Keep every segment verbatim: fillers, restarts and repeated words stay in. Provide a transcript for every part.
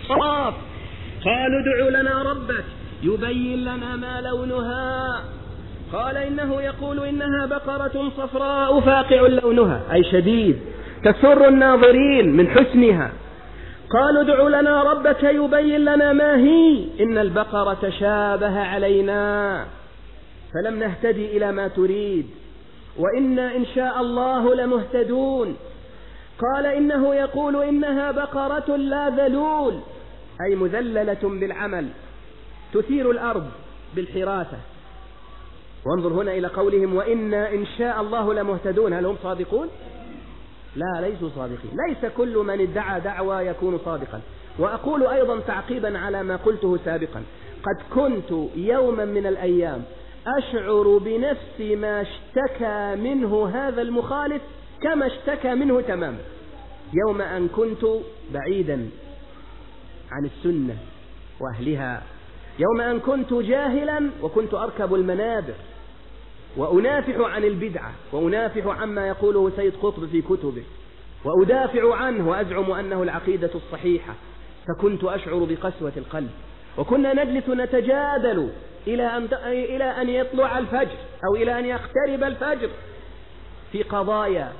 صاف. قالوا ادع لنا ربك يبين لنا ما لونها. قال إنه يقول إنها بقرة صفراء فاقع لونها، أي شديد تسر الناظرين من حسنها. قالوا ادع لنا ربك يبين لنا ما هي، إن البقرة تشابه علينا فلم نهتدي إلى ما تريد، وإنا إن شاء الله لمهتدون. قال إنه يقول إنها بقرة لا ذلول، أي مذللة بالعمل تثير الأرض بالحراثة. وانظر هنا إلى قولهم وإنا إن شاء الله لمهتدون، هل هم صادقون؟ لا، ليسوا صادقين. ليس كل من ادعى دعوى يكون صادقا. وأقول أيضا تعقيبا على ما قلته سابقا، قد كنت يوما من الأيام أشعر بنفس ما اشتكى منه هذا المخالف كما اشتكى منه تماما، يوم أن كنت بعيدا عن السنة وأهلها، يوم أن كنت جاهلا وكنت أركب المنابر وأنافح عن البدعة وأنافح عما يقوله سيد قطب في كتبه وأدافع عنه وأزعم أنه العقيدة الصحيحة، فكنت أشعر بقسوة القلب. وكنا نجلس نتجادل إلى أن إلى أن يطلع الفجر أو إلى أن يقترب الفجر في قضايا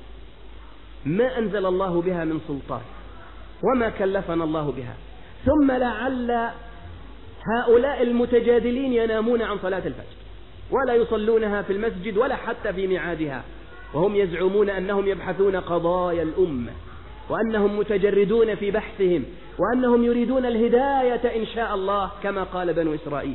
ما أنزل الله بها من سلطان وما كلفنا الله بها، ثم لعل هؤلاء المتجادلين ينامون عن صلاة الفجر ولا يصلونها في المسجد ولا حتى في ميعادها، وهم يزعمون أنهم يبحثون قضايا الأمة وأنهم متجردون في بحثهم وأنهم يريدون الهداية إن شاء الله كما قال بنو إسرائيل.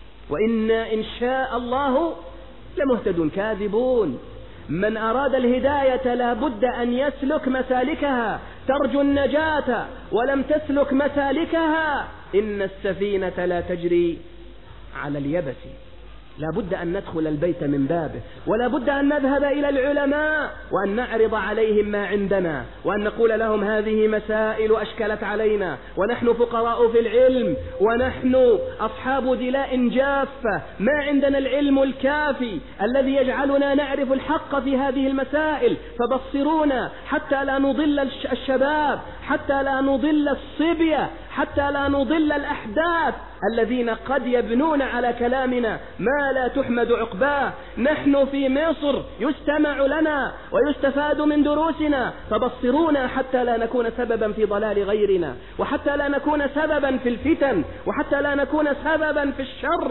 وإنا إن شاء الله لمهتدون. كاذبون. من أراد الهداية لا بد أن يسلك مسالكها، ترجو النجاة ولم تسلك مسالكها إن السفينة لا تجري على اليبس. لا بد أن ندخل البيت من بابه، ولا بد أن نذهب إلى العلماء وأن نعرض عليهم ما عندنا وأن نقول لهم هذه مسائل أشكلت علينا ونحن فقراء في العلم ونحن أصحاب دلاء جافة، ما عندنا العلم الكافي الذي يجعلنا نعرف الحق في هذه المسائل، فبصرونا حتى لا نضل الشباب، حتى لا نضل الصبية، حتى لا نضل الأحداث الذين قد يبنون على كلامنا ما لا تحمد عقباه. نحن في مصر يستمع لنا ويستفاد من دروسنا، فبصرونا حتى لا نكون سببا في ضلال غيرنا، وحتى لا نكون سببا في الفتن، وحتى لا نكون سببا في الشر.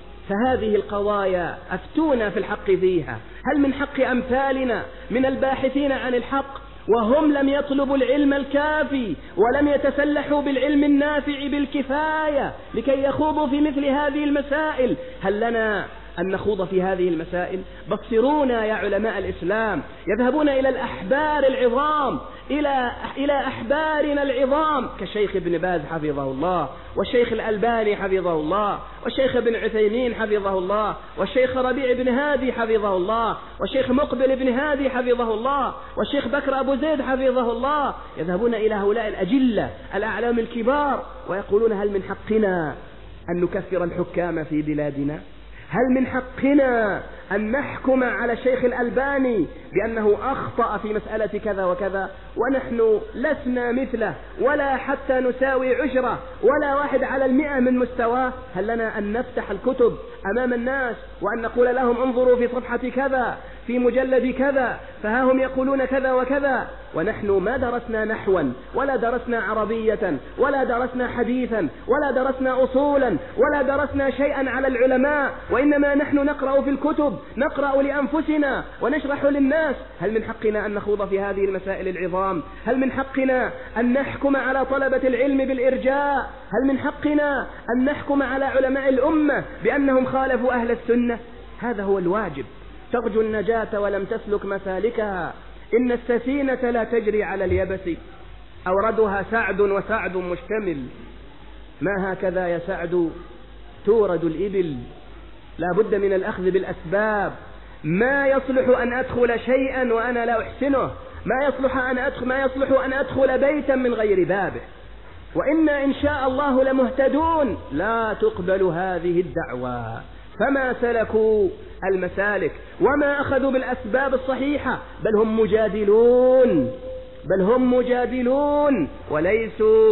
فهذه القضايا أفتونا في الحق فيها. هل من حق أمثالنا من الباحثين عن الحق وهم لم يطلبوا العلم الكافي ولم يتسلحوا بالعلم النافع بالكفاية لكي يخوضوا في مثل هذه المسائل، هل لنا أن نخوض في هذه المسائل؟ بصرونا يا علماء الإسلام. يذهبون إلى الأحبار العظام، إلى إلى أحبارنا العظام كشيخ ابن باز حفظه الله، والشيخ الألباني حفظه الله، والشيخ ابن عثيمين حفظه الله، والشيخ ربيع بن هادي حفظه الله، والشيخ مقبل بن هادي حفظه الله، والشيخ بكر أبو زيد حفظه الله. يذهبون إلى هؤلاء الأجلة الأعلام الكبار ويقولون هل من حقنا أن نكفر الحكام في بلادنا؟ هل من حقنا أن نحكم على الشيخ الألباني بأنه أخطأ في مسألة كذا وكذا ونحن لسنا مثله ولا حتى نساوي عشرة ولا واحد على المئة من مستواه؟ هل لنا أن نفتح الكتب أمام الناس وأن نقول لهم انظروا في صفحة كذا في مجلد كذا فها هم يقولون كذا وكذا، ونحن ما درسنا نحوا ولا درسنا عربية ولا درسنا حديثا ولا درسنا أصولا ولا درسنا شيئا على العلماء، وإنما نحن نقرأ في الكتب، نقرأ لأنفسنا ونشرح للناس؟ هل من حقنا أن نخوض في هذه المسائل العظام؟ هل من حقنا أن نحكم على طلبة العلم بالإرجاء؟ هل من حقنا أن نحكم على علماء الأمة بأنهم خالفوا أهل السنة؟ هذا هو الواجب. ترجو النجاة ولم تسلك مسالكها، إن السفينة لا تجري على اليبس، أوردها سعد وسعد مشتمل، ما هكذا يا سعد تورد الإبل. لا بد من الأخذ بالأسباب. ما يصلح أن أدخل شيئا وأنا لا أحسنه، ما يصلح أن أدخل ما يصلح أن أدخل بيتا من غير بابه. وإنا إن شاء الله لمهتدون. لا تقبل هذه الدعوة، فما سلكوا المسالك وما أخذوا بالأسباب الصحيحة، بل هم مجادلون بل هم مجادلون وليسوا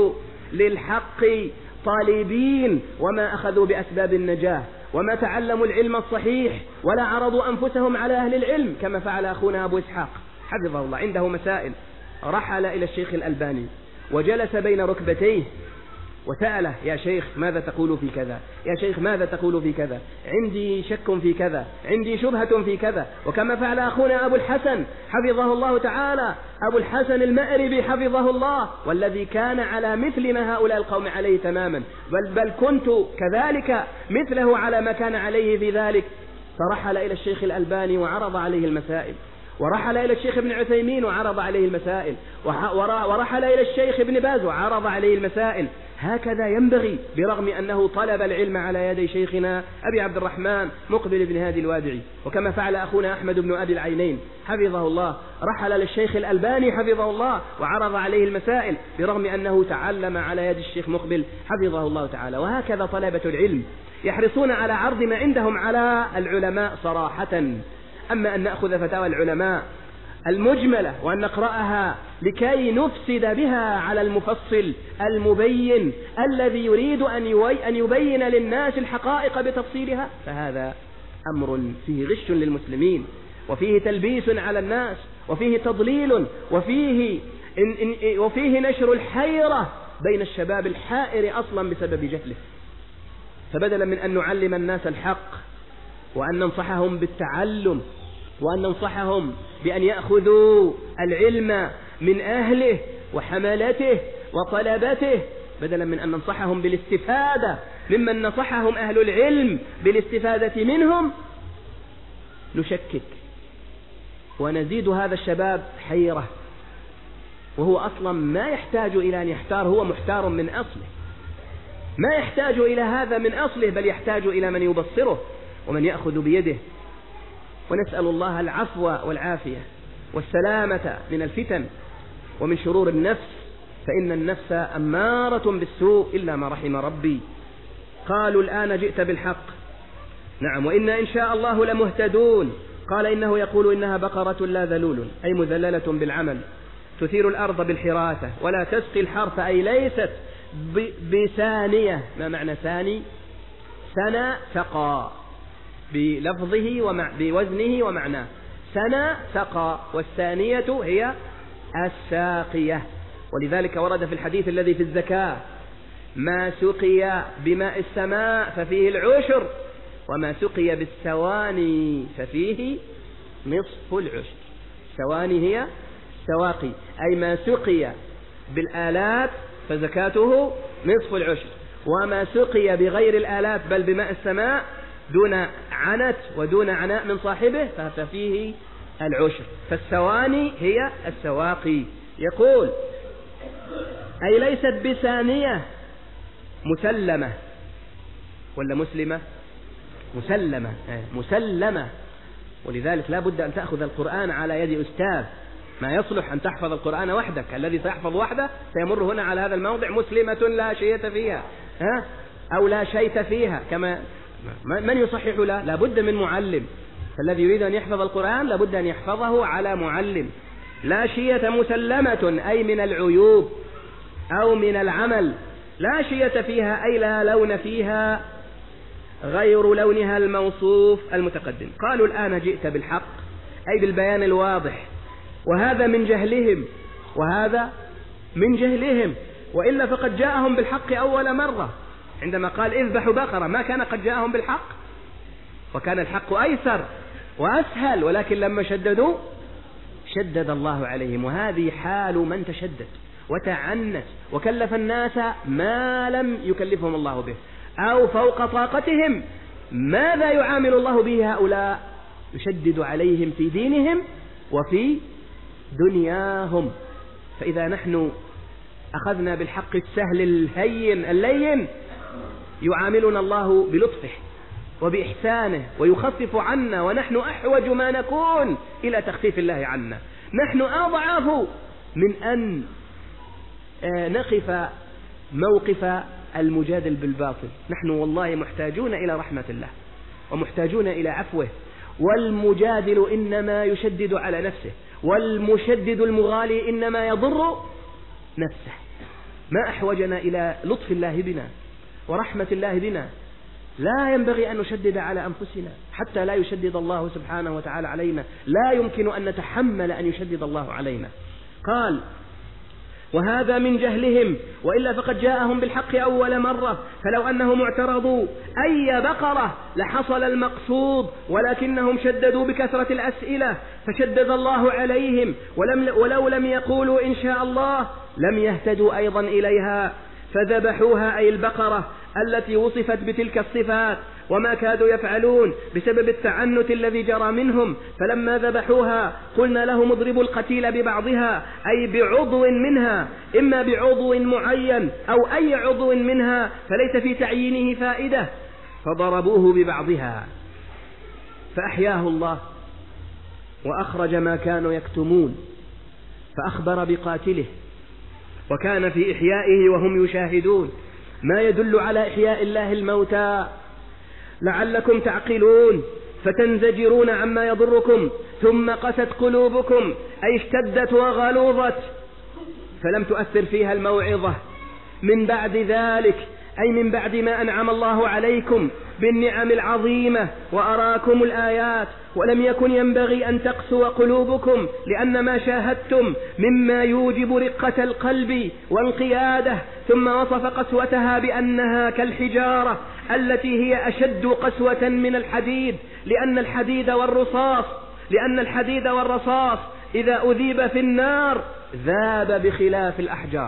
للحق طالبين، وما أخذوا بأسباب النجاة، وما تعلموا العلم الصحيح ولا عرضوا أنفسهم على أهل العلم كما فعل أخونا أبو إسحاق حفظه الله. عنده مسائل، رحل إلى الشيخ الألباني وجلس بين ركبتيه وسأله: يا شيخ ماذا تقول في كذا؟ يا شيخ ماذا تقول في كذا؟ عندي شك في كذا، عندي شبهة في كذا. وكما فعل أخونا أبو الحسن حفظه الله تعالى، أبو الحسن المأربي حفظه الله، والذي كان على مثل ما هؤلاء القوم عليه تماما، بل, بل كنت كذلك مثله على ما كان عليه في ذلك. فرحل إلى الشيخ الألباني وعرض عليه المسائل، ورحل إلى الشيخ ابن عثيمين وعرض عليه المسائل، ورحل إلى الشيخ ابن باز وعرض عليه المسائل. هكذا ينبغي، برغم أنه طلب العلم على يدي شيخنا أبي عبد الرحمن مقبل بن هادي الوادعي. وكما فعل أخونا أحمد بن أبي العينين حفظه الله، رحل للشيخ الألباني حفظه الله وعرض عليه المسائل، برغم أنه تعلم على يد الشيخ مقبل حفظه الله تعالى. وهكذا طلبة العلم يحرصون على عرض ما عندهم على العلماء صراحة. أما أن نأخذ فتاوى العلماء المجملة وأن نقرأها لكي نفسد بها على المفصل المبين الذي يريد أن يبين للناس الحقائق بتفصيلها، فهذا أمر فيه غش للمسلمين، وفيه تلبيس على الناس، وفيه تضليل، وفيه, وفيه نشر الحيرة بين الشباب الحائر أصلا بسبب جهله. فبدلا من أن نعلم الناس الحق وأن ننصحهم بالتعلم وأن ننصحهم بأن يأخذوا العلم من أهله وحملته وطلبته، بدلا من أن ننصحهم بالاستفادة ممن نصحهم أهل العلم بالاستفادة منهم، نشكك ونزيد هذا الشباب حيرة، وهو أصلا ما يحتاج إلى أن يحتار، هو محتار من أصله، ما يحتاج إلى هذا من أصله، بل يحتاج إلى من يبصره ومن يأخذ بيده. ونسأل الله العفو والعافية والسلامة من الفتن ومن شرور النفس، فإن النفس أمارة بالسوء إلا ما رحم ربي. قالوا: الآن جئت بالحق. نعم، وإنا إن شاء الله لمهتدون. قال: إنه يقول إنها بقرة لا ذلول، أي مذللة بالعمل، تثير الأرض بالحراثة ولا تسقي الحرث، أي ليست بثانية. ما معنى ثاني؟ سنى سقى بلفظه ومع بوزنه ومعناه، سنى سقى، والثانية هي الساقية. ولذلك ورد في الحديث الذي في الزكاة: ما سقي بماء السماء ففيه العشر، وما سقي بالسواني ففيه نصف العشر. السواني هي سواقي، أي ما سقي بالآلات فزكاته نصف العشر، وما سقي بغير الآلات بل بماء السماء دون عنت ودون عناء من صاحبه ففيه العشر. فالسواني هي السواقي. يقول: أي ليست بثانية مسلمة ولا مسلمة؟ مسلمة مسلمة. ولذلك لا بد أن تأخذ القرآن على يد أستاذ، ما يصلح أن تحفظ القرآن وحدك. الذي سيحفظ وحده سيمر هنا على هذا الموضع مسلمة لا شيء فيها، ها؟ أو لا شيء فيها، كما من يصحح له؟ لا بد من معلم. فالذي يريد أن يحفظ القرآن لا بد أن يحفظه على معلم. لا شية مسلمة، أي من العيوب أو من العمل، لا شية فيها، أي لا لون فيها غير لونها الموصوف المتقدم. قالوا: الآن جئت بالحق، أي بالبيان الواضح، وهذا من جهلهم، وهذا من جهلهم، وإلا فقد جاءهم بالحق أول مرة عندما قال: اذبحوا بقرة، ما كان قد جاءهم بالحق، وكان الحق أيسر وأسهل، ولكن لما شددوا شدد الله عليهم. وهذه حال من تشدد وتعنت وكلف الناس ما لم يكلفهم الله به، أو فوق طاقتهم. ماذا يعامل الله به هؤلاء؟ يشدد عليهم في دينهم وفي دنياهم. فإذا نحن أخذنا بالحق السهل الهين اللين، يعاملنا الله بلطفه وبإحسانه ويخفف عنا، ونحن أحوج ما نكون إلى تخفيف الله عنا. نحن أضعف من أن نقف موقف المجادل بالباطل. نحن والله محتاجون إلى رحمة الله ومحتاجون إلى عفوه، والمجادل إنما يشدد على نفسه، والمشدد المغالي إنما يضر نفسه. ما أحوجنا إلى لطف الله بنا ورحمة الله بنا. لا ينبغي أن نشدد على أنفسنا حتى لا يشدد الله سبحانه وتعالى علينا. لا يمكن أن نتحمل أن يشدد الله علينا. قال: وهذا من جهلهم، وإلا فقد جاءهم بالحق أول مرة، فلو أنهم اعترضوا أي بقرة لحصل المقصود، ولكنهم شددوا بكثرة الأسئلة فشدد الله عليهم، ولم ولو لم يقولوا إن شاء الله لم يهتدوا أيضا إليها، فذبحوها أي البقرة التي وصفت بتلك الصفات، وما كادوا يفعلون بسبب التعنت الذي جرى منهم. فلما ذبحوها قلنا لهم اضربوا القتيل ببعضها، أي بعضو منها، إما بعضو معين أو أي عضو منها، فليس في تعيينه فائدة، فضربوه ببعضها فأحياه الله وأخرج ما كانوا يكتمون، فأخبر بقاتله، وكان في إحيائه وهم يشاهدون ما يدل على إحياء الله الموتى لعلكم تعقلون فتنزجرون عما يضركم، ثم قست قلوبكم أي اشتدت وغلوظت، فلم تؤثر فيها الموعظة من بعد ذلك، أي من بعد ما أنعم الله عليكم بالنعم العظيمة وأراكم الآيات، ولم يكن ينبغي أن تقسو قلوبكم لأن ما شاهدتم مما يوجب رقة القلب وانقياده. ثم وصف قسوتها بأنها كالحجارة التي هي أشد قسوة من الحديد، لأن الحديد والرصاص لأن الحديد والرصاص إذا أذيب في النار ذاب بخلاف الأحجار.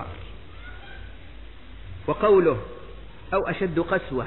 وقوله أو أشد قسوة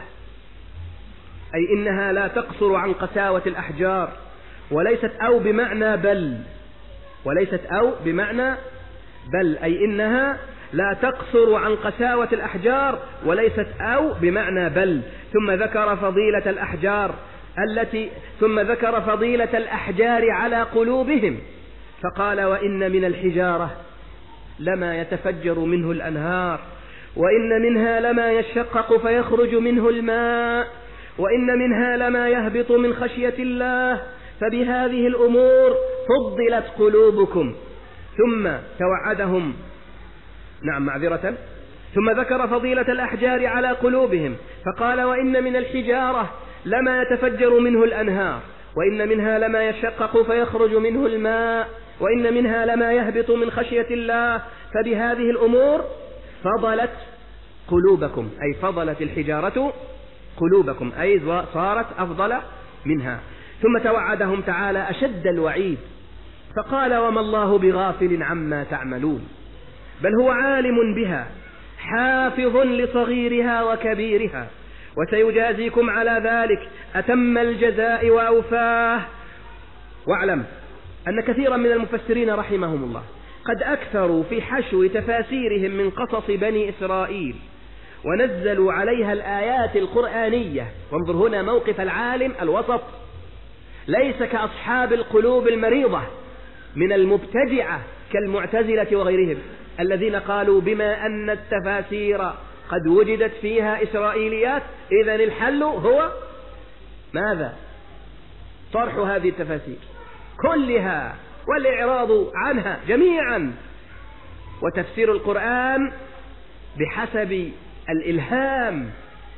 أي إنها لا تقصر عن قساوة الأحجار، وليست أو بمعنى بل وليست أو بمعنى بل أي إنها لا تقصر عن قساوة الأحجار، وليست أو بمعنى بل. ثم ذكر فضيلة الأحجار التي ثم ذكر فضيلة الأحجار على قلوبهم، فقال: وإن من الحجارة لما يتفجر منه الأنهار، وإن منها لما يشقق فيخرج منه الماء، وإن منها لما يهبط من خشية الله، فبهذه الأمور فضلت قلوبكم. ثم توعدهم نعم معذرة ثم ذكر فضيلة الأحجار على قلوبهم، فقال: وإن من الحجارة لما يتفجر منه الأنهار، وإن منها لما يشقق فيخرج منه الماء، وإن منها لما يهبط من خشية الله، فبهذه الأمور فضلت قلوبكم، أي فضلت الحجارة قلوبكم، أي صارت أفضل منها. ثم توعدهم تعالى أشد الوعيد، فقال: وما الله بغافل عما تعملون، بل هو عالم بها حافظ لصغيرها وكبيرها، وسيجازيكم على ذلك أتم الجزاء وأوفاه. واعلم أن كثيرا من المفسرين رحمهم الله قد أكثروا في حشو تفاسيرهم من قصص بني إسرائيل، ونزلوا عليها الآيات القرآنية. وانظر هنا موقف العالم الوسط، ليس كأصحاب القلوب المريضة من المبتدعة كالمعتزلة وغيرهم، الذين قالوا بما أن التفاسير قد وجدت فيها إسرائيليات إذن الحل هو ماذا؟ طرح هذه التفاسير كلها والإعراض عنها جميعا، وتفسير القرآن بحسب الإلهام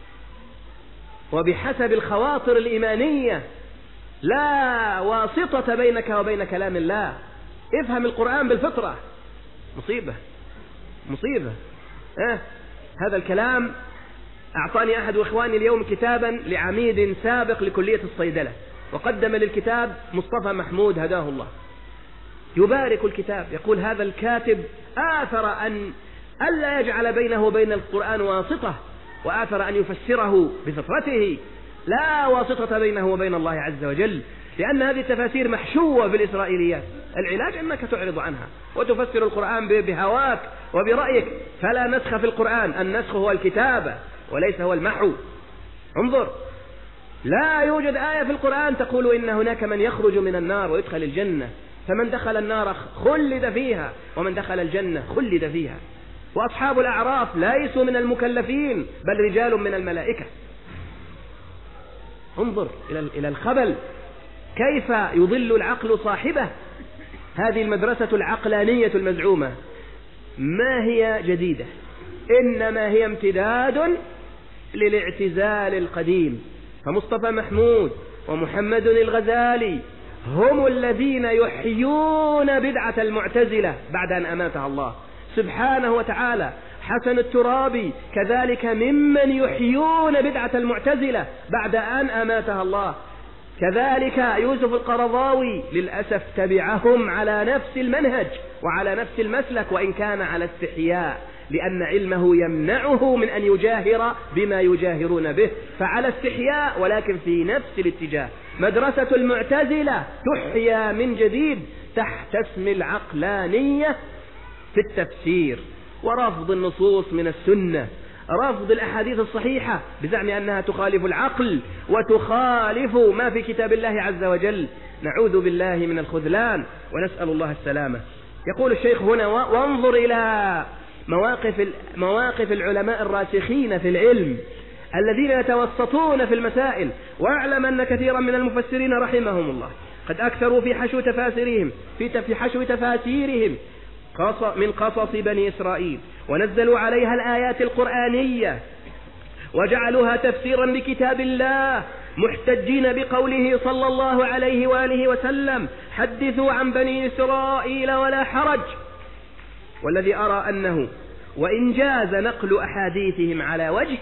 وبحسب الخواطر الإيمانية، لا واسطة بينك وبين كلام الله. افهم القرآن بالفطرة. مصيبة مصيبة أه؟ هذا الكلام أعطاني أحد إخواني اليوم كتابا لعميد سابق لكلية الصيدلة، وقدم للكتاب مصطفى محمود هداه الله، يبارك الكتاب، يقول هذا الكاتب آثر أن ألا يجعل بينه وبين القرآن واسطة، وآثر أن يفسره بفطرته، لا واسطة بينه وبين الله عز وجل، لأن هذه التفاسير محشوة بالإسرائيليات. العلاج أنك تعرض عنها وتفسر القرآن بهواك وبرأيك، فلا نسخ في القرآن، النسخ هو الكتابة وليس هو المحو. انظر، لا يوجد آية في القرآن تقول إن هناك من يخرج من النار ويدخل الجنة، فمن دخل النار خلد فيها ومن دخل الجنة خلد فيها. وأصحاب الأعراف ليسوا من المكلفين بل رجال من الملائكة. انظر إلى الخبل، كيف يضل العقل صاحبه. هذه المدرسة العقلانية المزعومة ما هي جديدة، إنما هي امتداد للاعتزال القديم. فمصطفى محمود ومحمد الغزالي هم الذين يحيون بدعة المعتزلة بعد أن أماتها الله سبحانه وتعالى. حسن الترابي كذلك ممن يحيون بدعة المعتزلة بعد أن أماتها الله. كذلك يوسف القرضاوي للأسف تبعهم على نفس المنهج وعلى نفس المسلك، وإن كان على استحياء، لأن علمه يمنعه من أن يجاهر بما يجاهرون به، فعلى استحياء ولكن في نفس الاتجاه. مدرسة المعتزلة تحيا من جديد تحت اسم العقلانية في التفسير ورفض النصوص من السنة، رفض الأحاديث الصحيحة بزعم أنها تخالف العقل وتخالف ما في كتاب الله عز وجل. نعوذ بالله من الخذلان ونسأل الله السلامة. يقول الشيخ هنا: وانظر إلى مواقف مواقف العلماء الراسخين في العلم الذين يتوسطون في المسائل، واعلم أن كثيرا من المفسرين رحمهم الله قد أكثروا في حشو تفاسيرهم في حشو تفاسيرهم من قصص بني إسرائيل، ونزلوا عليها الآيات القرآنية وجعلوها تفسيرا لكتاب الله، محتجين بقوله صلى الله عليه وآله وسلم: حدثوا عن بني إسرائيل ولا حرج. والذي أرى أنه وإن جاز نقل أحاديثهم على وجه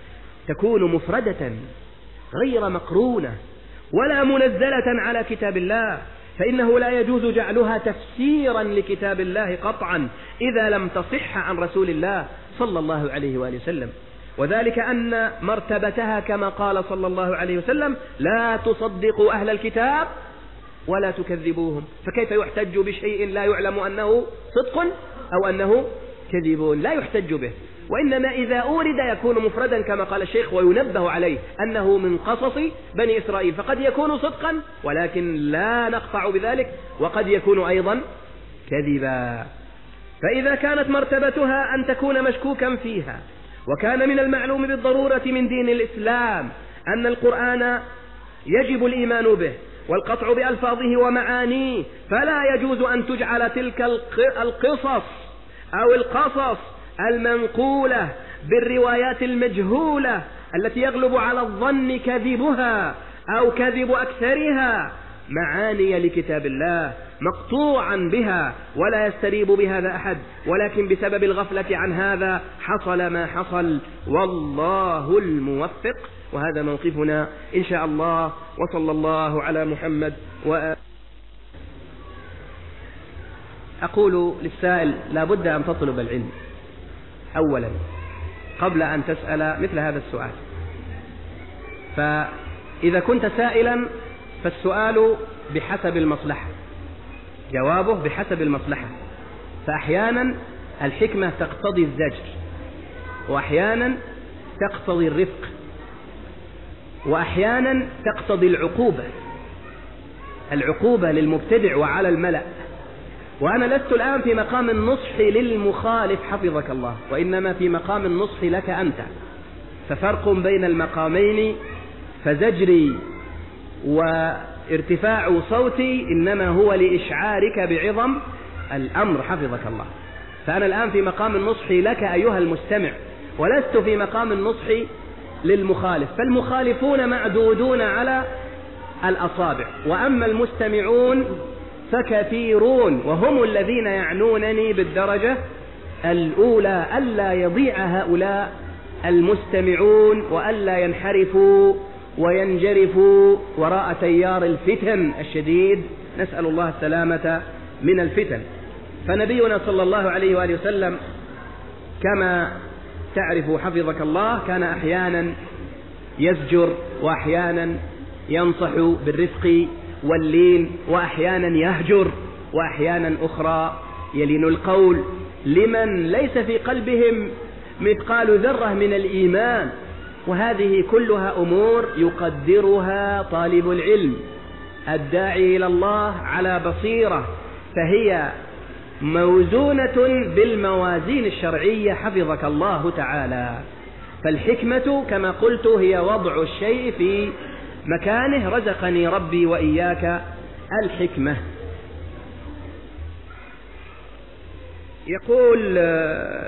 تكون مفردة غير مقرونة ولا منزلة على كتاب الله، فإنه لا يجوز جعلها تفسيرا لكتاب الله قطعا إذا لم تصح عن رسول الله صلى الله عليه وآله وسلم، وذلك أن مرتبتها كما قال صلى الله عليه وسلم: لا تصدقوا أهل الكتاب ولا تكذبوهم. فكيف يحتج بشيء لا يعلم أنه صدق أو أنه كذب؟ لا يحتج به، وإنما إذا أورد يكون مفردا كما قال الشيخ، وينبه عليه أنه من قصص بني إسرائيل، فقد يكون صدقا ولكن لا نقطع بذلك، وقد يكون أيضا كذبا. فإذا كانت مرتبتها أن تكون مشكوكا فيها، وكان من المعلوم بالضرورة من دين الإسلام أن القرآن يجب الإيمان به والقطع بألفاظه ومعانيه، فلا يجوز أن تجعل تلك القصص أو القصص المنقولة بالروايات المجهولة التي يغلب على الظن كذبها أو كذب أكثرها معاني لكتاب الله مقطوعا بها، ولا يستريب بهذا أحد، ولكن بسبب الغفلة عن هذا حصل ما حصل، والله الموفق. وهذا موقفنا إن شاء الله، وصلى الله على محمد وآله. أقول للسائل: لا بد أن تطلب العلم أولا قبل أن تسأل مثل هذا السؤال. فإذا كنت سائلا فالسؤال بحسب المصلحة، جوابه بحسب المصلحة، فأحيانا الحكمة تقتضي الزجر، وأحيانا تقتضي الرفق، وأحيانا تقتضي العقوبة العقوبة للمبتدع وعلى الملأ. وأنا لست الآن في مقام النصح للمخالف حفظك الله، وإنما في مقام النصح لك أنت، ففرق بين المقامين، فزجري وارتفاع صوتي إنما هو لإشعارك بعظم الأمر حفظك الله. فأنا الآن في مقام النصح لك أيها المستمع، ولست في مقام النصح للمخالف، فالمخالفون معدودون على الأصابع، وأما المستمعون فكثيرون، وهم الذين يعنونني بالدرجة الأولى، ألا يضيع هؤلاء المستمعون وألا ينحرفوا وينجرفوا وراء تيار الفتن الشديد، نسأل الله السلامة من الفتن. فنبينا صلى الله عليه وآله وسلم كما تعرف حفظك الله كان أحيانا يزجر، وأحيانا ينصح بالرفق واللين، وأحيانا يهجر، وأحيانا أخرى يلين القول لمن ليس في قلبهم مثقال ذرة من الإيمان. وهذه كلها أمور يقدرها طالب العلم الداعي إلى الله على بصيرة، فهي موزونة بالموازين الشرعية حفظك الله تعالى. فالحكمة كما قلت هي وضع الشيء في مكانه، رزقني ربي وإياك الحكمة. يقول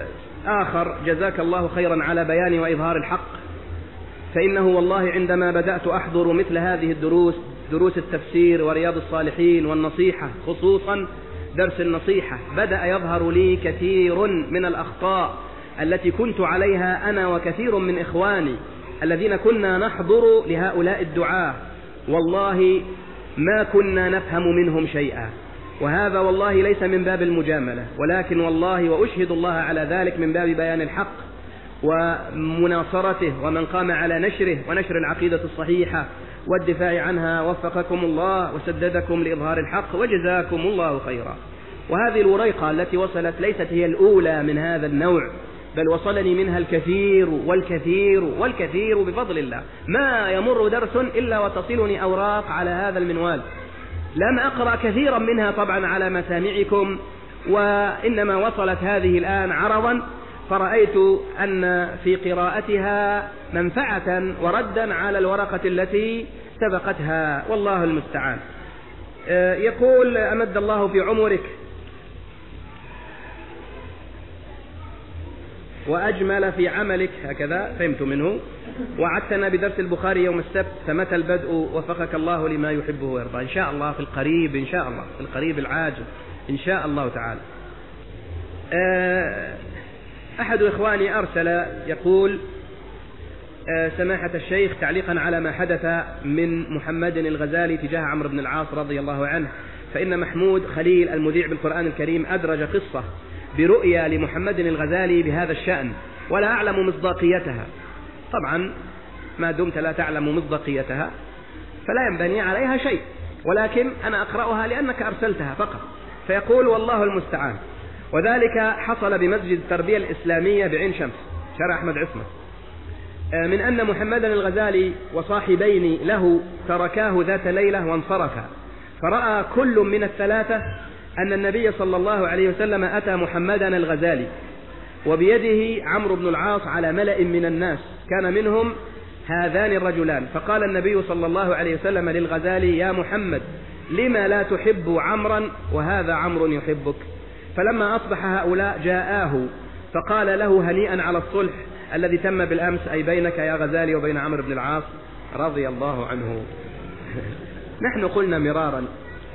آخر: جزاك الله خيرا على بيان وإظهار الحق، فإنه والله عندما بدأت أحضر مثل هذه الدروس، دروس التفسير ورياض الصالحين والنصيحة، خصوصا درس النصيحة، بدأ يظهر لي كثير من الأخطاء التي كنت عليها أنا وكثير من إخواني الذين كنا نحضر لهؤلاء الدعاة، والله ما كنا نفهم منهم شيئا. وهذا والله ليس من باب المجاملة، ولكن والله وأشهد الله على ذلك من باب بيان الحق ومناصرته، ومن قام على نشره ونشر العقيدة الصحيحة والدفاع عنها وفقكم الله وسددكم لإظهار الحق وجزاكم الله خيرا. وهذه الوريقة التي وصلت ليست هي الأولى من هذا النوع، بل وصلني منها الكثير والكثير والكثير بفضل الله. ما يمر درس إلا وتصلني أوراق على هذا المنوال، لم أقرأ كثيرا منها طبعا على مسامعكم، وإنما وصلت هذه الآن عرضا، فرأيت أن في قراءتها منفعة وردا على الورقة التي سبقتها، والله المستعان. يقول: أمد الله في عمرك وأجمل في عملك، هكذا فهمت منه، وعدتنا بدرس البخاري يوم السبت، فمتى البدء؟ وفقك الله لما يحبه ويرضى. إن شاء الله في القريب، إن شاء الله في القريب العاجل إن شاء الله تعالى. أحد إخواني أرسل يقول: سماحة الشيخ، تعليقا على ما حدث من محمد الغزالي تجاه عمرو بن العاص رضي الله عنه، فإن محمود خليل المذيع بالقرآن الكريم أدرج قصة برؤيا لمحمد الغزالي بهذا الشأن، ولا أعلم مصداقيتها. طبعا ما دمت لا تعلم مصداقيتها فلا ينبني عليها شيء، ولكن أنا أقرأها لأنك أرسلتها فقط. فيقول: والله المستعان. وذلك حصل بمسجد التربية الإسلامية بعين شمس، شارع أحمد عثمان، من أن محمد الغزالي وصاحبين له تركاه ذات ليلة وانصرفا، فرأى كل من الثلاثة أن النبي صلى الله عليه وسلم أتى محمدا الغزالي وبيده عمرو بن العاص على ملأ من الناس، كان منهم هذان الرجلان. فقال النبي صلى الله عليه وسلم للغزالي: يا محمد، لما لا تحب عمرا وهذا عمرو يحبك؟ فلما أصبح هؤلاء جاءاه فقال له: هنيئا على الصلح الذي تم بالأمس، أي بينك يا غزالي وبين عمرو بن العاص رضي الله عنه. نحن قلنا مرارا: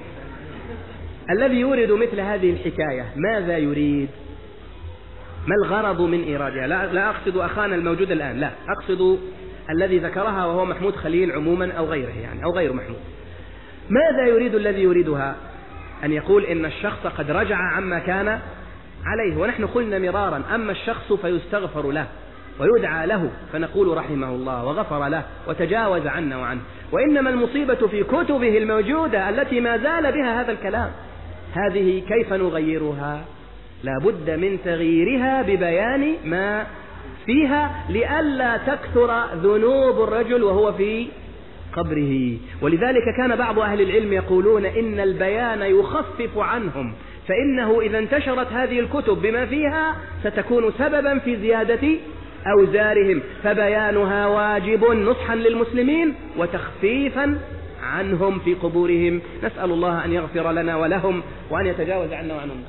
الذي يورد مثل هذه الحكاية ماذا يريد؟ ما الغرض من إيرادها؟ لا, لا أقصد أخانا الموجود الآن، لا أقصد الذي ذكرها وهو محمود خليل عموما أو غيره، يعني أو غير محمود. ماذا يريد الذي يريدها؟ أن يقول إن الشخص قد رجع عما كان عليه، ونحن قلنا مرارا: أما الشخص فيستغفر له ويدعى له فنقول رحمه الله وغفر له وتجاوز عنا وعنه. وإنما المصيبة في كتبه الموجودة التي ما زال بها هذا الكلام، هذه كيف نغيرها؟ لا بد من تغييرها ببيان ما فيها لئلا تكثر ذنوب الرجل وهو في قبره. ولذلك كان بعض أهل العلم يقولون إن البيان يخفف عنهم، فإنه إذا انتشرت هذه الكتب بما فيها ستكون سببا في زيادة أوزارهم، فبيانها واجب نصحا للمسلمين وتخفيفا عنهم في قبورهم. نسأل الله أن يغفر لنا ولهم وأن يتجاوز عنا وعنهم.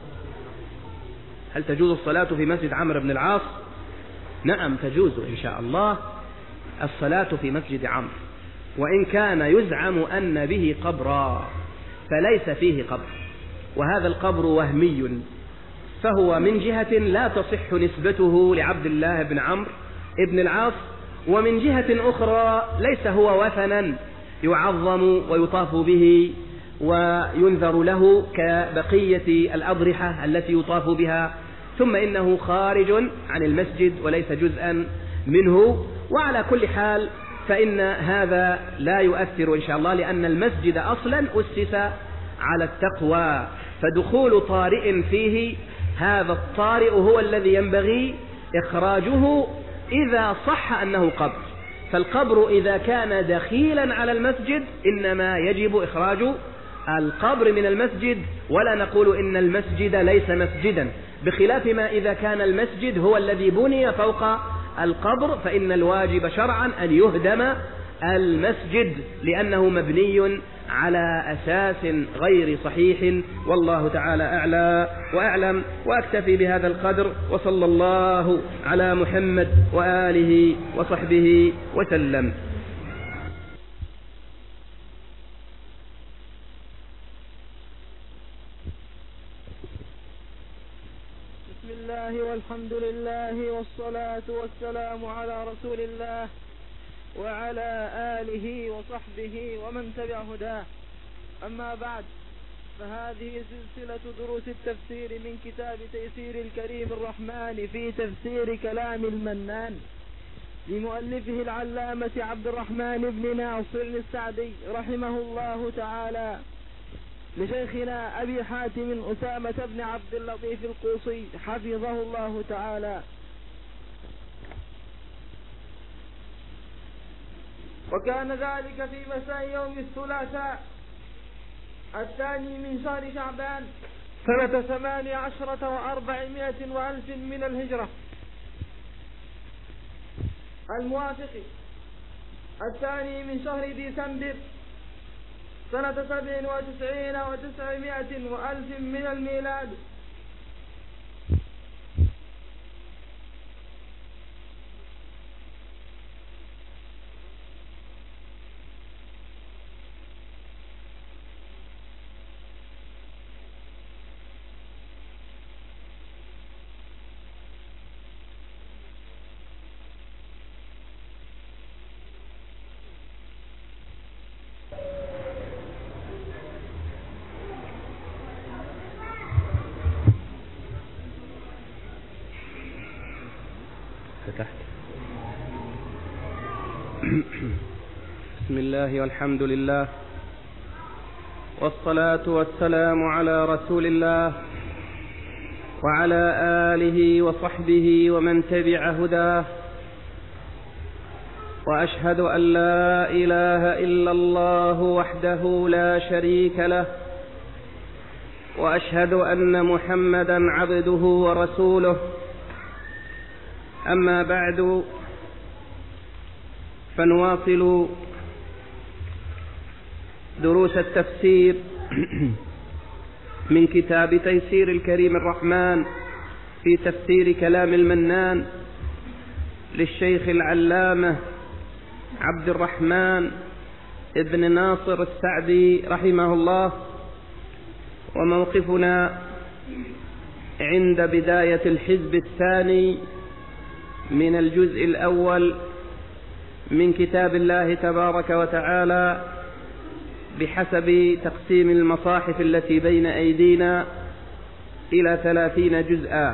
هل تجوز الصلاة في مسجد عمرو بن العاص؟ نعم تجوز إن شاء الله الصلاة في مسجد عمرو، وإن كان يزعم أن به قبرا فليس فيه قبر، وهذا القبر وهمي، فهو من جهة لا تصح نسبته لعبد الله بن عمرو بن العاص، ومن جهة أخرى ليس هو وثنا يعظم ويطاف به وينذر له كبقية الأضرحة التي يطاف بها، ثم إنه خارج عن المسجد وليس جزءا منه. وعلى كل حال فإن هذا لا يؤثر إن شاء الله، لأن المسجد أصلا أسس على التقوى، فدخول طارئ فيه هذا الطارئ هو الذي ينبغي إخراجه إذا صح أنه قبر. فالقبر إذا كان دخيلا على المسجد إنما يجب إخراج القبر من المسجد، ولا نقول إن المسجد ليس مسجدا، بخلاف ما إذا كان المسجد هو الذي بني فوق القبر، فإن الواجب شرعا أن يهدم المسجد لأنه مبني على أساس غير صحيح. والله تعالى أعلى وأعلم، وأكتفي بهذا القدر، وصلى الله على محمد وآله وصحبه وسلم. بسم الله والحمد لله والصلاة والسلام على رسول الله وعلى آله وصحبه ومن تبع هداه. أما بعد، فهذه سلسلة دروس التفسير من كتاب تيسير الكريم الرحمن في تفسير كلام المنان لمؤلفه العلامة عبد الرحمن بن ناصر السعدي رحمه الله تعالى، لشيخنا أبي حاتم أسامة بن عبد اللطيف القوصي حفظه الله تعالى. وكان ذلك في مساء يوم الثلاثاء الثاني من شهر شعبان سنة ثمان عشرة وأربعمائة وألف من الهجرة، الموافق الثاني من شهر ديسمبر سنة سبع وتسعين وتسعمائة وألف من الميلاد. بسم الله والحمد لله والصلاة والسلام على رسول الله وعلى آله وصحبه ومن تبع هداه، وأشهد أن لا إله إلا الله وحده لا شريك له، وأشهد أن محمدا عبده ورسوله. أما بعد، فنواصل دروس التفسير من كتاب تيسير الكريم الرحمن في تفسير كلام المنان للشيخ العلامة عبد الرحمن ابن ناصر السعدي رحمه الله. وموقفنا عند بداية الحزب الثاني من الجزء الأول من كتاب الله تبارك وتعالى بحسب تقسيم المصاحف التي بين أيدينا إلى ثلاثين جزءا.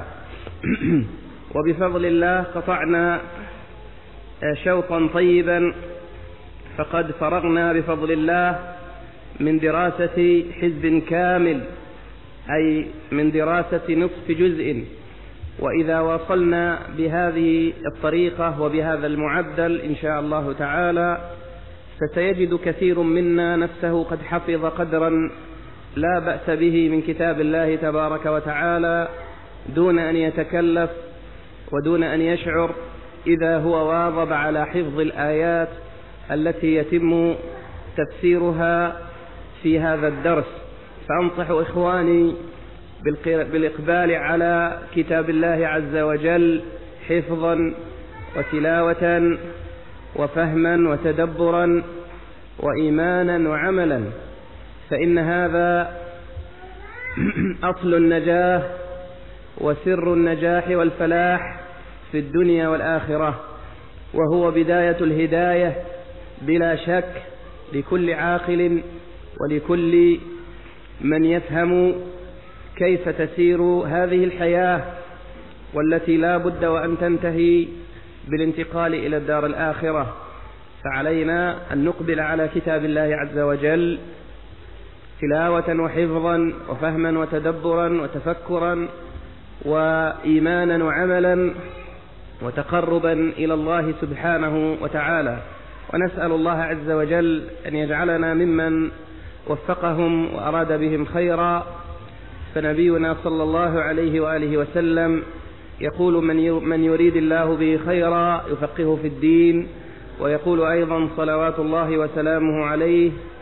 وبفضل الله قطعنا شوطا طيبا، فقد فرغنا بفضل الله من دراسة حزب كامل، أي من دراسة نصف جزء. وإذا واصلنا بهذه الطريقة وبهذا المعدل إن شاء الله تعالى، فسيجد كثير منا نفسه قد حفظ قدرا لا بأس به من كتاب الله تبارك وتعالى دون أن يتكلف ودون أن يشعر، إذا هو واظب على حفظ الآيات التي يتم تفسيرها في هذا الدرس. فأنصح إخواني بالإقبال على كتاب الله عز وجل حفظا وتلاوة وفهما وتدبرا وإيمانا وعملا، فإن هذا أصل النجاح وسر النجاح والفلاح في الدنيا والآخرة، وهو بداية الهداية بلا شك لكل عاقل ولكل من يفهم كيف تسير هذه الحياة، والتي لا بد وأن تنتهي بالانتقال إلى الدار الآخرة. فعلينا أن نقبل على كتاب الله عز وجل تلاوة وحفظا وفهما وتدبرا وتفكرا وإيمانا وعملا وتقربا إلى الله سبحانه وتعالى. ونسأل الله عز وجل أن يجعلنا ممن وفقهم وأراد بهم خيرا. فنبينا صلى الله عليه وآله وسلم يقول: من يريد الله به خيرا يفقهه في الدين. ويقول أيضا صلوات الله وسلامه عليه: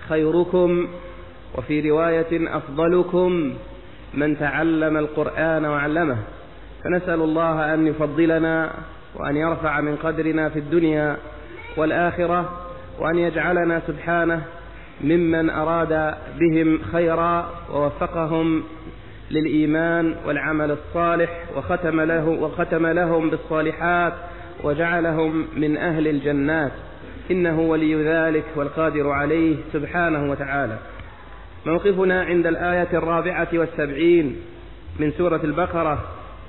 خيركم، وفي رواية أفضلكم من تعلم القرآن وعلمه. فنسأل الله أن يفضلنا وأن يرفع من قدرنا في الدنيا والآخرة، وأن يجعلنا سبحانه ممن أراد بهم خيرا ووفقهم للإيمان والعمل الصالح، وختم, له وختم لهم بالصالحات وجعلهم من أهل الجنات، إنه ولي ذلك والقادر عليه سبحانه وتعالى. موقفنا عند الآية الرابعة والسبعين من سورة البقرة،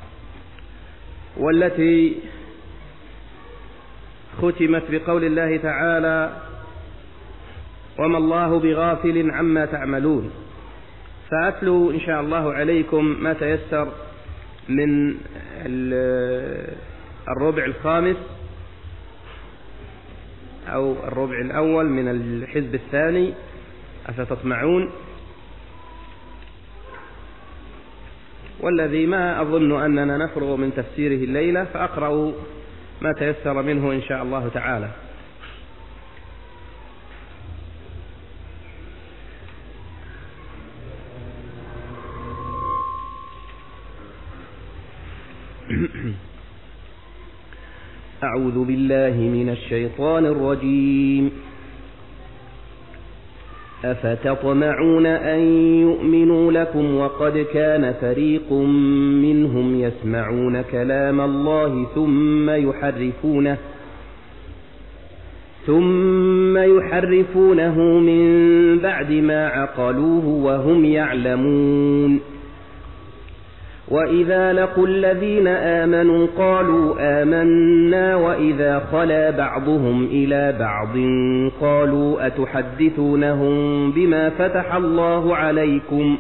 والتي ختمت بقول الله تعالى: وما الله بغافل عما تعملون. فأتلو إن شاء الله عليكم ما تيسر من الربع الخامس أو الربع الأول من الحزب الثاني، أفتطمعون، والذي ما أظن أننا نفرغ من تفسيره الليلة، فأقرأ ما تيسر منه إن شاء الله تعالى. أعوذ بالله من الشيطان الرجيم. أفتطمعون أن يؤمنوا لكم وقد كان فريق منهم يسمعون كلام الله ثم يحرفونه ثم يحرفونه من بعد ما عقلوه وهم يعلمون. وإذا لقوا الذين آمنوا قالوا آمنا، وإذا خلا بعضهم إلى بعض قالوا أتحدثونهم بما فتح الله عليكم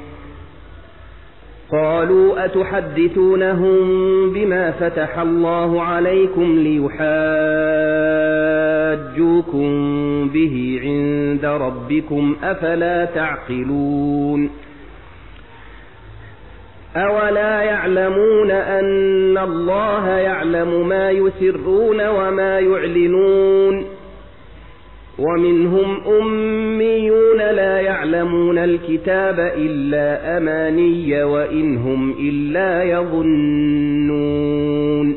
قالوا أتحدثونهم بما فتح الله عليكم ليحاجوكم به عند ربكم أفلا تعقلون. أولا يعلمون أن الله يعلم ما يسرون وما يعلنون. ومنهم أميون لا يعلمون الكتاب إلا أماني وإن هم إلا يظنون.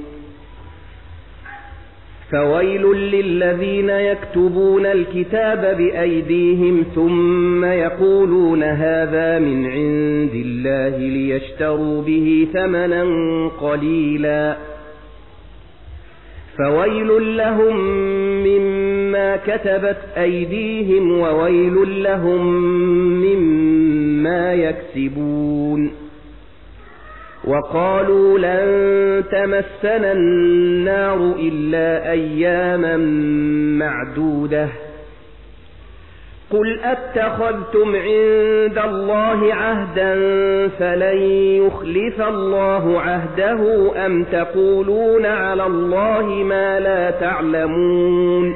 فويل للذين يكتبون الكتاب بأيديهم ثم يقولون هذا من عند الله ليشتروا به ثمنا قليلا، فويل لهم مما كتبت أيديهم وويل لهم مما يكسبون. وقالوا لن تمسنا النار إلا أياما معدودة، قل أتخذتم عند الله عهدا فلن يخلف الله عهده أم تقولون على الله ما لا تعلمون.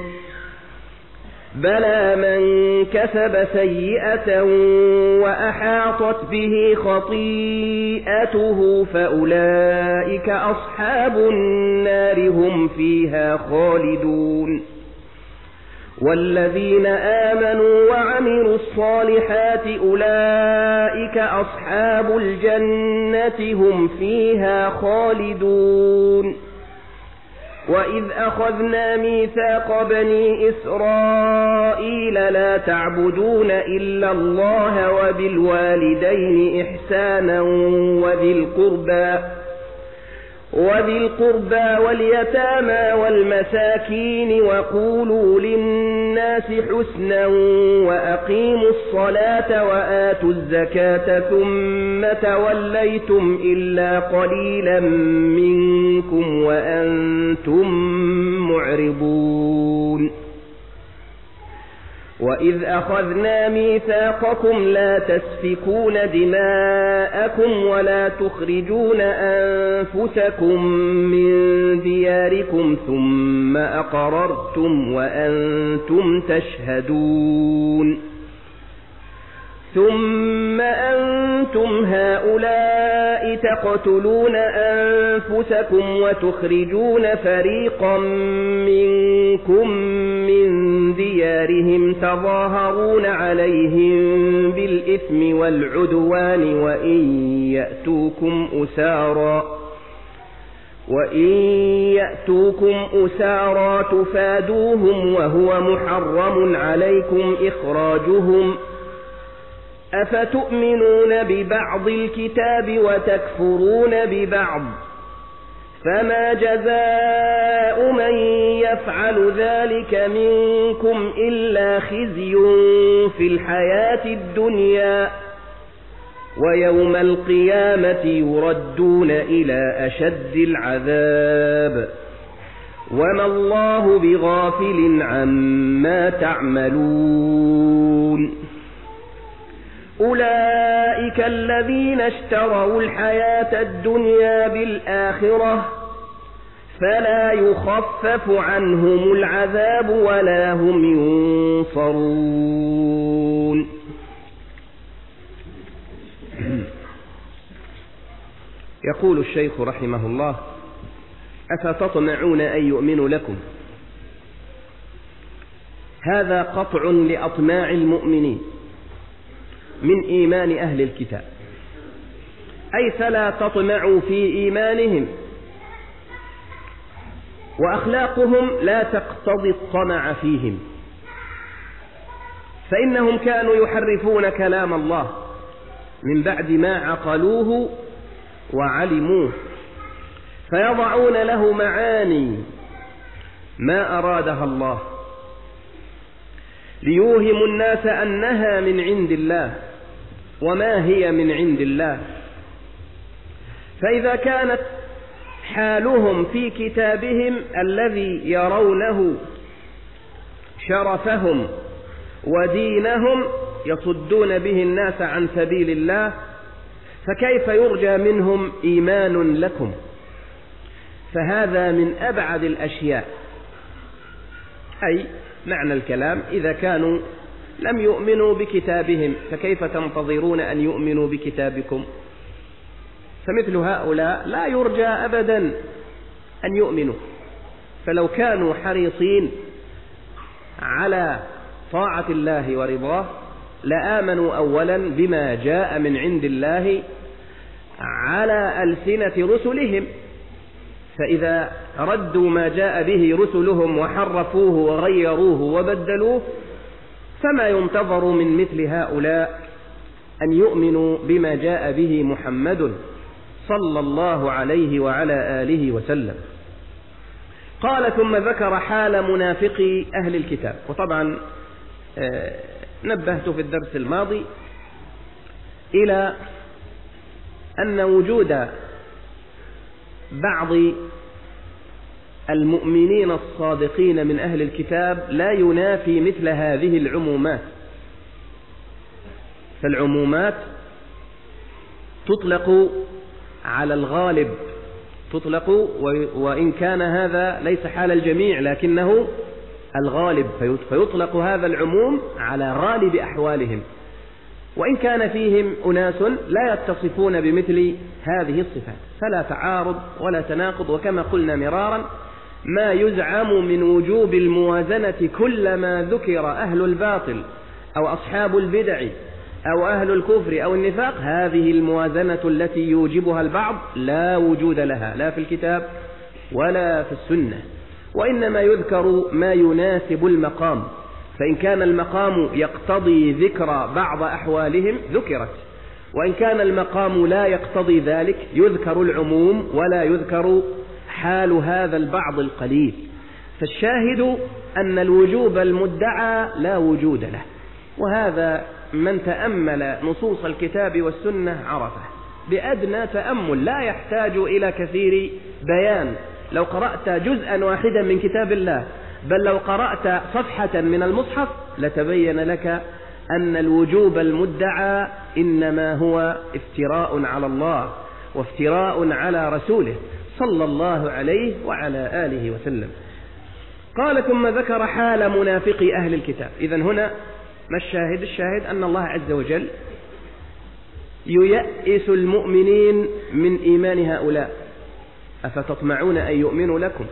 بلى من كسب سيئة وأحاطت به خطيئته فأولئك أصحاب النار هم فيها خالدون. والذين آمنوا وعملوا الصالحات أولئك أصحاب الجنة هم فيها خالدون. وإذ أخذنا ميثاق بني إسرائيل لا تعبدون إلا الله وبالوالدين إحسانا وذي القربى وذي القربى واليتامى والمساكين وقولوا للناس حسنا وأقيموا الصلاة وآتوا الزكاة ثم توليتم إلا قليلا منكم وأنتم معرضون. وإذ أخذنا ميثاقكم لا تسفكون دماءكم ولا تخرجون أنفسكم من دياركم ثم أقررتم وأنتم تشهدون. ثم أنتم هؤلاء الله تقتلون أنفسكم وتخرجون فريقا منكم من ديارهم تظاهرون عليهم بالإثم والعدوان وإن يأتوكم أسارى وإن يأتوكم أسارى تفادوهم وهو محرم عليكم إخراجهم أفتؤمنون ببعض الكتاب وتكفرون ببعض فما جزاء من يفعل ذلك منكم إلا خزي في الحياة الدنيا ويوم القيامة يردون إلى أشد العذاب وما الله بغافل عما تعملون أولئك الذين اشتروا الحياة الدنيا بالآخرة فلا يخفف عنهم العذاب ولا هم ينصرون. يقول الشيخ رحمه الله: أفتطمعون أن يؤمنوا لكم؟ هذا قطع لأطماع المؤمنين من إيمان أهل الكتاب، أي فلا تطمعوا في إيمانهم، وأخلاقهم لا تقتضي الطمع فيهم، فإنهم كانوا يحرفون كلام الله من بعد ما عقلوه وعلموه، فيضعون له معاني ما أرادها الله ليوهم الناس أنها من عند الله وما هي من عند الله. فإذا كانت حالهم في كتابهم الذي يرونه شرفهم ودينهم يصدون به الناس عن سبيل الله، فكيف يرجى منهم إيمان لكم؟ فهذا من أبعد الأشياء، أي معنى الكلام إذا كانوا لم يؤمنوا بكتابهم فكيف تنتظرون أن يؤمنوا بكتابكم؟ فمثل هؤلاء لا يرجى أبدا أن يؤمنوا، فلو كانوا حريصين على طاعة الله ورضاه لآمنوا أولا بما جاء من عند الله على ألسنة رسلهم، فإذا ردوا ما جاء به رسلهم وحرفوه وغيروه وبدلوه فما ينتظر من مثل هؤلاء أن يؤمنوا بما جاء به محمد صلى الله عليه وعلى آله وسلم. قال: ثم ذكر حال منافقي أهل الكتاب. وطبعا نبهت في الدرس الماضي إلى أن وجود بعض المؤمنين الصادقين من أهل الكتاب لا ينافي مثل هذه العمومات، فالعمومات تطلق على الغالب، تطلق وإن كان هذا ليس حال الجميع لكنه الغالب، فيطلق هذا العموم على غالب أحوالهم، وإن كان فيهم أناس لا يتصفون بمثل هذه الصفات، فلا تعارض ولا تناقض. وكما قلنا مرارا، ما يزعم من وجوب الموازنة كلما ذكر أهل الباطل أو أصحاب البدع أو أهل الكفر أو النفاق، هذه الموازنة التي يوجبها البعض لا وجود لها لا في الكتاب ولا في السنة، وإنما يذكر ما يناسب المقام، فإن كان المقام يقتضي ذكر بعض أحوالهم ذكرت، وإن كان المقام لا يقتضي ذلك يذكر العموم ولا يذكر حال هذا البعض القليل. فالشاهد أن الوجوب المدعى لا وجود له، وهذا من تأمل نصوص الكتاب والسنة عرفه بأدنى تأمل، لا يحتاج إلى كثير بيان. لو قرأت جزءا واحدا من كتاب الله، بل لو قرأت صفحة من المصحف، لتبين لك أن الوجوب المدعى إنما هو افتراء على الله وافتراء على رسوله صلى الله عليه وعلى آله وسلم. قال: ثم ذكر حال منافقي أهل الكتاب. إذن هنا ما الشاهد؟ الشاهد أن الله عز وجل ييأس المؤمنين من إيمان هؤلاء. أفتطمعون أن يؤمنوا لكم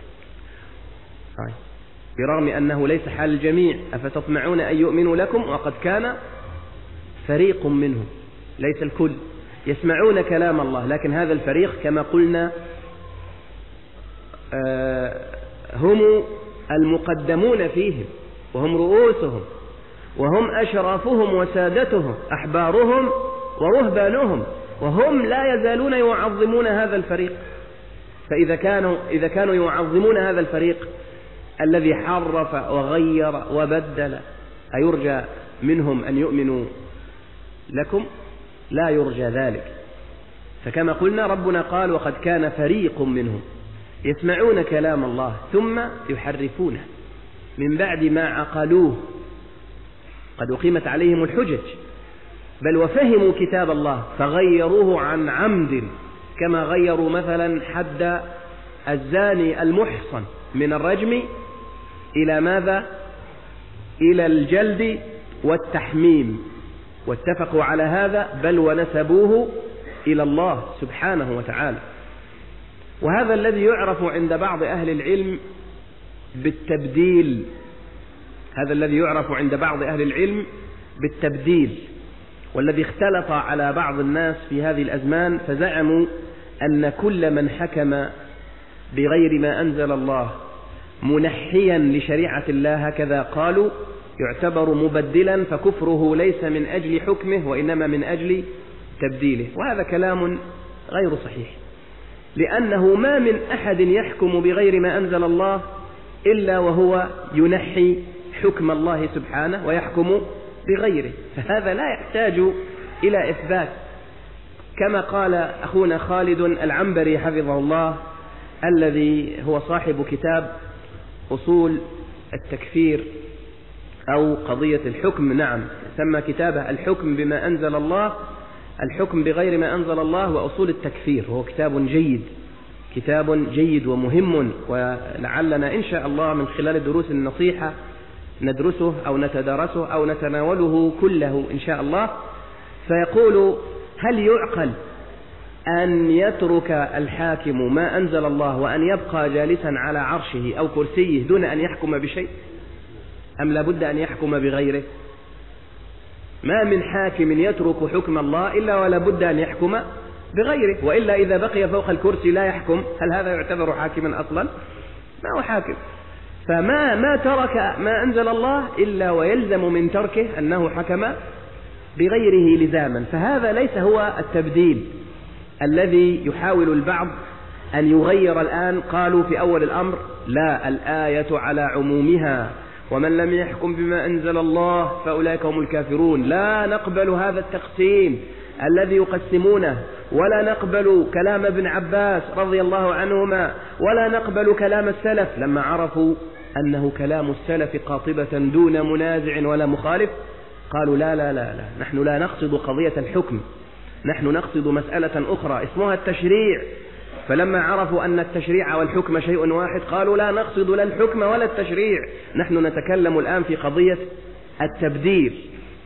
برغم أنه ليس حال الجميع، أفتطمعون أن يؤمنوا لكم وقد كان فريق منهم، ليس الكل، يسمعون كلام الله، لكن هذا الفريق كما قلنا هم المقدمون فيهم، وهم رؤوسهم، وهم أشرافهم وسادتهم، أحبارهم ورهبانهم، وهم لا يزالون يعظمون هذا الفريق. فإذا كانوا إذا كانوا يعظمون هذا الفريق الذي حرف وغير وبدل، أيرجى منهم أن يؤمنوا لكم؟ لا يرجى ذلك. فكما قلنا ربنا قال وقد كان فريق منهم يسمعون كلام الله ثم يحرفونه من بعد ما عقلوه، قد أقيمت عليهم الحجج، بل وفهموا كتاب الله فغيروه عن عمد، كما غيروا مثلا حد الزاني المحصن من الرجم إلى ماذا؟ إلى الجلد والتحميم، واتفقوا على هذا بل ونسبوه إلى الله سبحانه وتعالى. وهذا الذي يعرف عند بعض أهل العلم بالتبديل، هذا الذي يعرف عند بعض أهل العلم بالتبديل، والذي اختلط على بعض الناس في هذه الأزمان، فزعموا أن كل من حكم بغير ما أنزل الله منحيا لشريعة الله، هكذا قالوا، يعتبر مبدلا، فكفره ليس من أجل حكمه وإنما من أجل تبديله. وهذا كلام غير صحيح، لأنه ما من أحد يحكم بغير ما أنزل الله إلا وهو ينحي حكم الله سبحانه ويحكم بغيره، فهذا لا يحتاج إلى إثبات. كما قال أخونا خالد العنبري حفظه الله، الذي هو صاحب كتاب أصول التكفير أو قضية الحكم، نعم سمى كتابه الحكم بما أنزل الله، الحكم بغير ما أنزل الله وأصول التكفير، وهو كتاب جيد، كتاب جيد ومهم، ولعلنا إن شاء الله من خلال دروس النصيحة ندرسه أو نتدارسه أو نتناوله كله إن شاء الله. فيقول: هل يعقل أن يترك الحاكم ما أنزل الله وأن يبقى جالسا على عرشه أو كرسيه دون أن يحكم بشيء، أم لابد أن يحكم بغيره؟ ما من حاكم يترك حكم الله إلا ولا بد أن يحكم بغيره، وإلا إذا بقي فوق الكرسي لا يحكم، هل هذا يعتبر حاكما أصلا؟ ما هو حاكم. فما ما ترك ما أنزل الله إلا ويلزم من تركه أنه حكم بغيره لزاما. فهذا ليس هو التبديل الذي يحاول البعض أن يغير الآن. قالوا في أول الأمر: لا، الآية على عمومها، ومن لم يحكم بما أنزل الله فأولئك هم الكافرون. لا نقبل هذا التقسيم الذي يقسمونه، ولا نقبل كلام ابن عباس رضي الله عنهما، ولا نقبل كلام السلف لما عرفوا أنه كلام السلف قاطبة دون منازع ولا مخالف. قالوا: لا لا لا لا، نحن لا نقصد قضية الحكم، نحن نقصد مسألة أخرى اسمها التشريع. فلما عرفوا أن التشريع والحكم شيء واحد قالوا: لا نقصد لا الحكم ولا التشريع، نحن نتكلم الآن في قضية التبديل.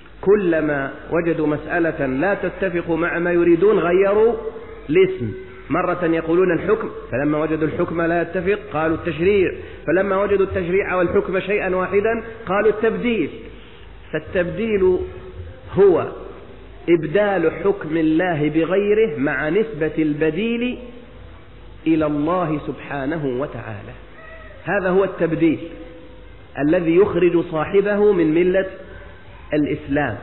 كلما وجدوا مسألة لا تتفق مع ما يريدون غيروا الاسم، مرة يقولون الحكم، فلما وجدوا الحكم لا يتفق قالوا التشريع، فلما وجدوا التشريع والحكم شيئا واحدا قالوا التبديل. فالتبديل هو إبدال حكم الله بغيره مع نسبة البديل إلى الله سبحانه وتعالى. هذا هو التبديل الذي يخرج صاحبه من ملة الإسلام،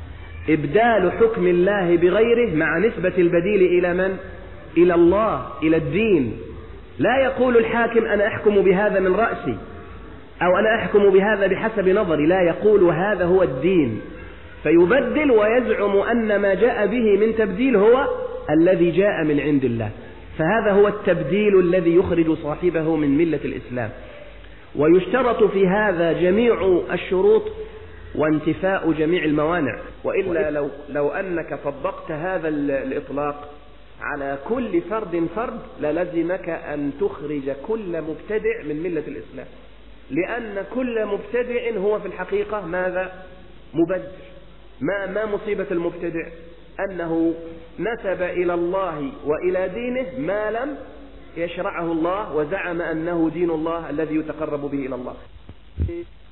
إبدال حكم الله بغيره مع نسبة البديل إلى من؟ إلى الله، إلى الدين. لا يقول الحاكم: أنا أحكم بهذا من رأسي، أو أنا أحكم بهذا بحسب نظري، لا، يقول: وهذا هو الدين، فيبدل ويزعم أن ما جاء به من تبديل هو الذي جاء من عند الله. فهذا هو التبديل الذي يخرج صاحبه من ملة الإسلام. ويشترط في هذا جميع الشروط وانتفاء جميع الموانع، وإلا لو, لو أنك طبقت هذا الإطلاق على كل فرد فرد للزمك أن تخرج كل مبتدع من ملة الإسلام، لأن كل مبتدع هو في الحقيقة ماذا؟ مبدع. ما, ما مصيبة المبتدع؟ أنه نسب إلى الله وإلى دينه ما لم يشرعه الله، وزعم أنه دين الله الذي يتقرب به إلى الله.